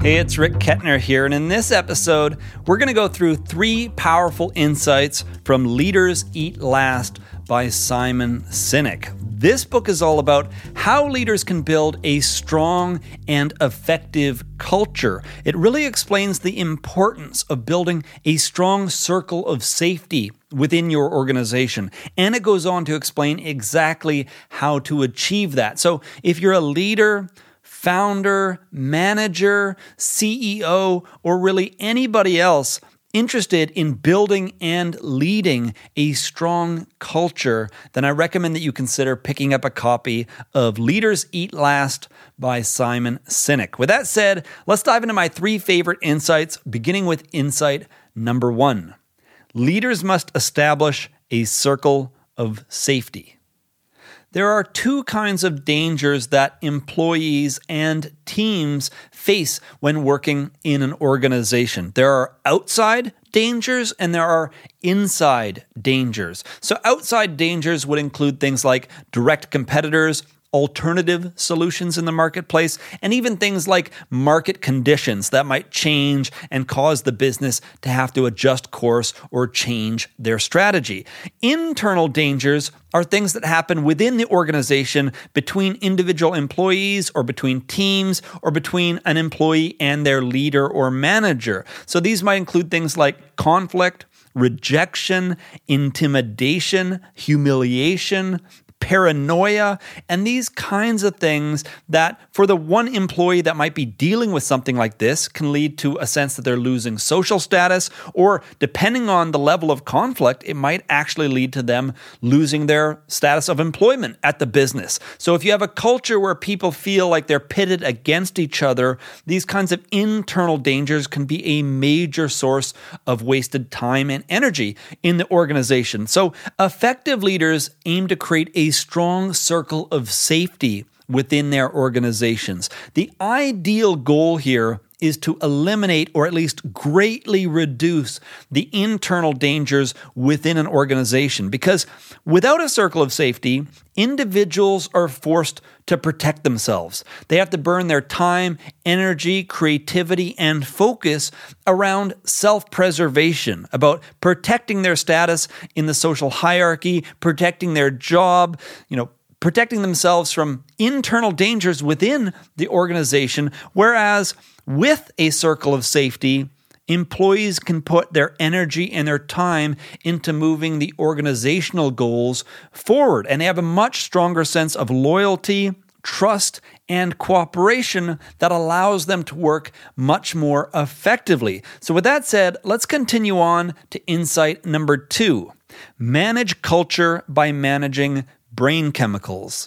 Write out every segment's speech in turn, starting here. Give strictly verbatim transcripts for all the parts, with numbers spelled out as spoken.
Hey, it's Rick Kettner here, and in this episode, we're going to go through three powerful insights from Leaders Eat Last by Simon Sinek. This book is all about how leaders can build a strong and effective culture. It really explains the importance of building a strong circle of safety within your organization, and it goes on to explain exactly how to achieve that. So if you're a leader, founder, manager, C E O, or really anybody else interested in building and leading a strong culture, then I recommend that you consider picking up a copy of Leaders Eat Last by Simon Sinek. With that said, let's dive into my three favorite insights, beginning with insight number one. Leaders must establish a circle of safety. There are two kinds of dangers that employees and teams face when working in an organization. There are outside dangers and there are inside dangers. So outside dangers would include things like direct competitors, alternative solutions in the marketplace, and even things like market conditions that might change and cause the business to have to adjust course or change their strategy. Internal dangers are things that happen within the organization between individual employees or between teams or between an employee and their leader or manager. So these might include things like conflict, rejection, intimidation, humiliation, paranoia, and these kinds of things that for the one employee that might be dealing with something like this can lead to a sense that they're losing social status, or depending on the level of conflict, it might actually lead to them losing their status of employment at the business. So if you have a culture where people feel like they're pitted against each other, these kinds of internal dangers can be a major source of wasted time and energy in the organization. So effective leaders aim to create a strong circle of safety within their organizations. The ideal goal here is to eliminate or at least greatly reduce the internal dangers within an organization. Because without a circle of safety, individuals are forced to protect themselves. They have to burn their time, energy, creativity, and focus around self-preservation, about protecting their status in the social hierarchy, protecting their job, you know, protecting themselves from internal dangers within the organization, whereas with a circle of safety, employees can put their energy and their time into moving the organizational goals forward, and they have a much stronger sense of loyalty, trust, and cooperation that allows them to work much more effectively. So with that said, let's continue on to insight number two. Manage culture by managing brain chemicals.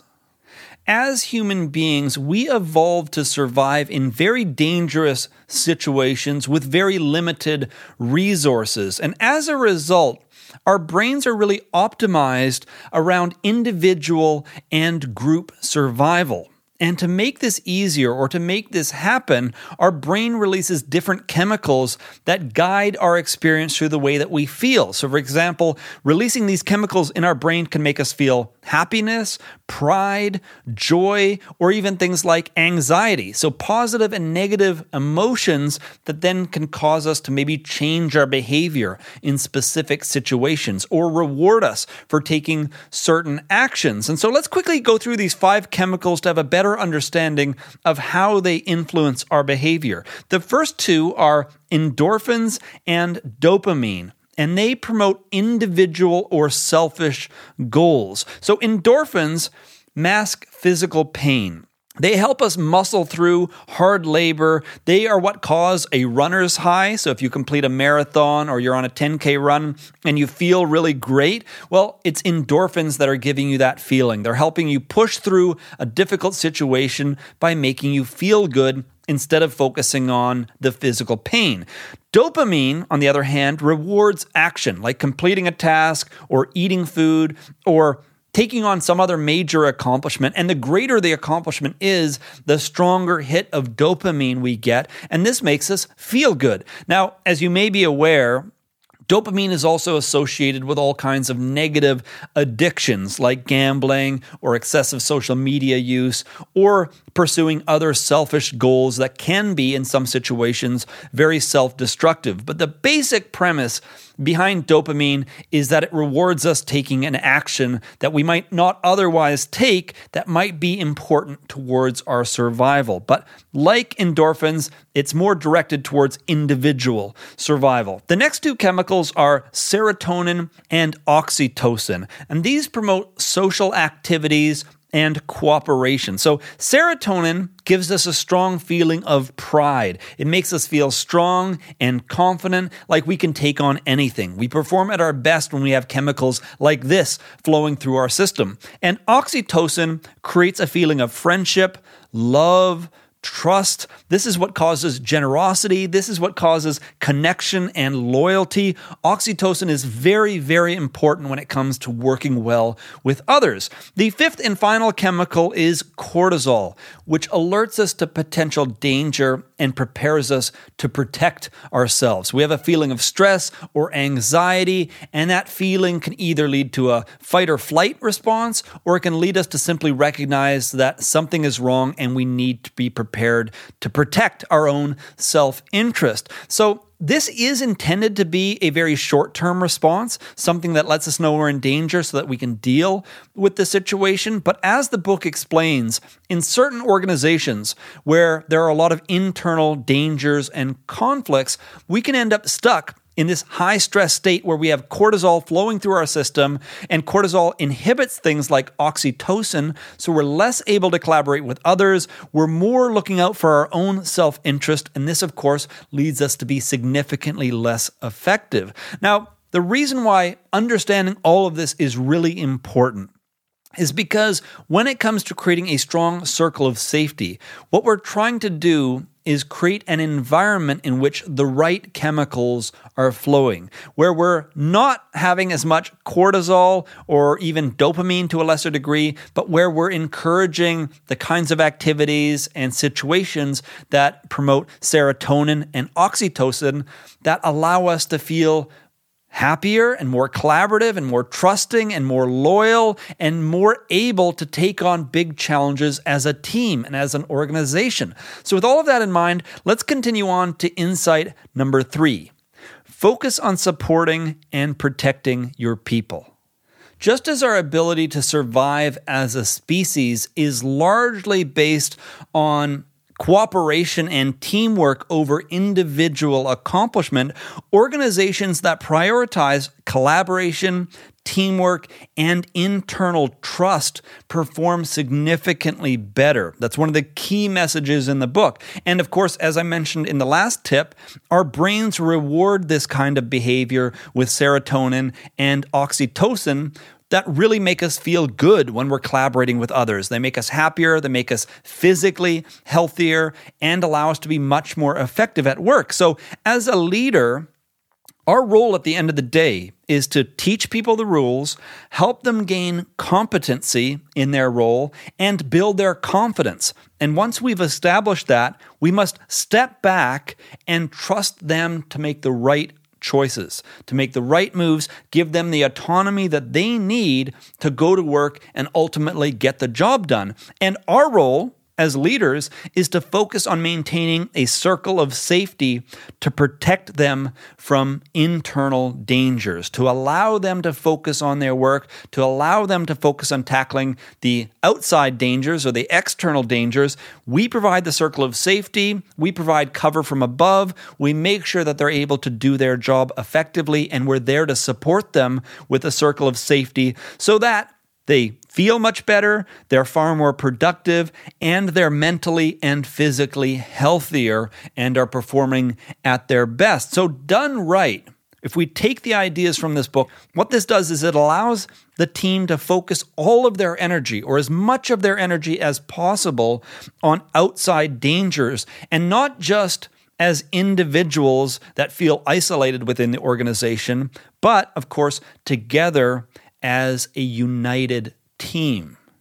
As human beings, we evolved to survive in very dangerous situations with very limited resources. And as a result, our brains are really optimized around individual and group survival. And to make this easier, or to make this happen, our brain releases different chemicals that guide our experience through the way that we feel. So for example, releasing these chemicals in our brain can make us feel happiness, pride, joy, or even things like anxiety. So positive and negative emotions that then can cause us to maybe change our behavior in specific situations or reward us for taking certain actions. And so let's quickly go through these five chemicals to have a better understanding of how they influence our behavior. The first two are endorphins and dopamine, and they promote individual or selfish goals. So endorphins mask physical pain. They help us muscle through hard labor. They are what cause a runner's high. So if you complete a marathon or you're on a ten K run and you feel really great, well, it's endorphins that are giving you that feeling. They're helping you push through a difficult situation by making you feel good instead of focusing on the physical pain. Dopamine, on the other hand, rewards action, like completing a task or eating food or taking on some other major accomplishment. And the greater the accomplishment is, the stronger hit of dopamine we get. And this makes us feel good. Now, as you may be aware, Dopamine is also associated with all kinds of negative addictions like gambling or excessive social media use or pursuing other selfish goals that can be, in some situations, very self-destructive. But the basic premise behind dopamine is that it rewards us taking an action that we might not otherwise take that might be important towards our survival. But like endorphins, it's more directed towards individual survival. The next two chemicals are serotonin and oxytocin, and these promote social activities and cooperation. So serotonin gives us a strong feeling of pride. It makes us feel strong and confident, like we can take on anything. We perform at our best when we have chemicals like this flowing through our system. And oxytocin creates a feeling of friendship, love, trust. This is what causes generosity. This is what causes connection and loyalty. Oxytocin is very, very important when it comes to working well with others. The fifth and final chemical is cortisol, which alerts us to potential danger and prepares us to protect ourselves. We have a feeling of stress or anxiety, and that feeling can either lead to a fight or flight response, or it can lead us to simply recognize that something is wrong and we need to be prepared prepared to protect our own self-interest. So this is intended to be a very short-term response, something that lets us know we're in danger so that we can deal with the situation. But as the book explains, in certain organizations where there are a lot of internal dangers and conflicts, we can end up stuck in this high-stress state where we have cortisol flowing through our system, and cortisol inhibits things like oxytocin, so we're less able to collaborate with others, we're more looking out for our own self-interest, and this, of course, leads us to be significantly less effective. Now, the reason why understanding all of this is really important is because when it comes to creating a strong circle of safety, what we're trying to do is create an environment in which the right chemicals are flowing, where we're not having as much cortisol or even dopamine to a lesser degree, but where we're encouraging the kinds of activities and situations that promote serotonin and oxytocin that allow us to feel happier and more collaborative and more trusting and more loyal and more able to take on big challenges as a team and as an organization. So with all of that in mind, let's continue on to insight number three. Focus on supporting and protecting your people. Just as our ability to survive as a species is largely based on cooperation and teamwork over individual accomplishment, organizations that prioritize collaboration, teamwork, and internal trust perform significantly better. That's one of the key messages in the book. And of course, as I mentioned in the last tip, our brains reward this kind of behavior with serotonin and oxytocin that really make us feel good when we're collaborating with others. They make us happier, they make us physically healthier, and allow us to be much more effective at work. So as a leader, our role at the end of the day is to teach people the rules, help them gain competency in their role, and build their confidence. And once we've established that, we must step back and trust them to make the right choices, to make the right moves, give them the autonomy that they need to go to work and ultimately get the job done. And our role as leaders is to focus on maintaining a circle of safety to protect them from internal dangers, to allow them to focus on their work, to allow them to focus on tackling the outside dangers or the external dangers. We provide the circle of safety, we provide cover from above, we make sure that they're able to do their job effectively, and we're there to support them with a circle of safety so that they feel much better, they're far more productive, and they're mentally and physically healthier and are performing at their best. So done right, if we take the ideas from this book, what this does is it allows the team to focus all of their energy, or as much of their energy as possible, on outside dangers, and not just as individuals that feel isolated within the organization, but, of course, together as a united team.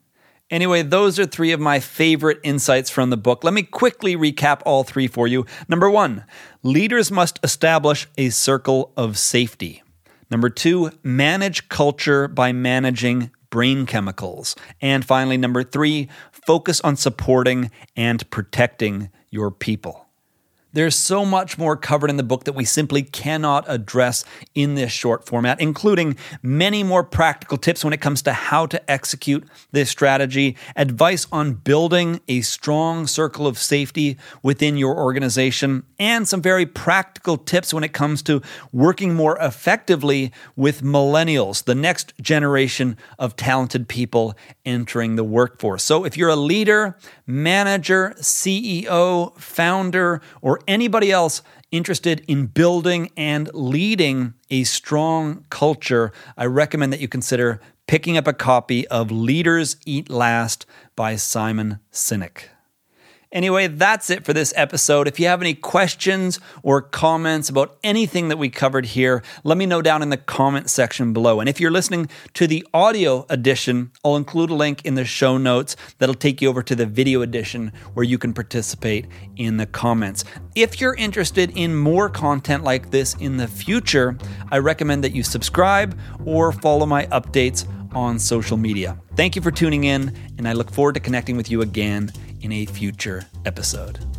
Anyway, those are three of my favorite insights from the book. Let me quickly recap all three for you. Number one, leaders must establish a circle of safety. Number two, manage culture by managing brain chemicals. And finally, number three, focus on supporting and protecting your people. There's so much more covered in the book that we simply cannot address in this short format, including many more practical tips when it comes to how to execute this strategy, advice on building a strong circle of safety within your organization, and some very practical tips when it comes to working more effectively with millennials, the next generation of talented people entering the workforce. So if you're a leader, manager, C E O, founder, or anybody else interested in building and leading a strong culture, I recommend that you consider picking up a copy of Leaders Eat Last by Simon Sinek. Anyway, that's it for this episode. If you have any questions or comments about anything that we covered here, let me know down in the comment section below. And if you're listening to the audio edition, I'll include a link in the show notes that'll take you over to the video edition where you can participate in the comments. If you're interested in more content like this in the future, I recommend that you subscribe or follow my updates on social media. Thank you for tuning in, and I look forward to connecting with you again in a future episode.